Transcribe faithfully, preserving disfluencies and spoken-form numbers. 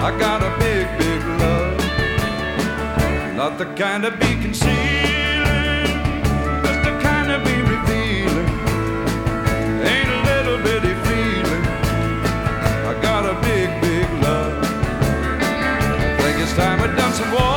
I got a big, big love, not the kind to be concealing, just the kind to be revealing. Ain't a little bitty feeling. I got a big, big love. I think it's time I done some walking.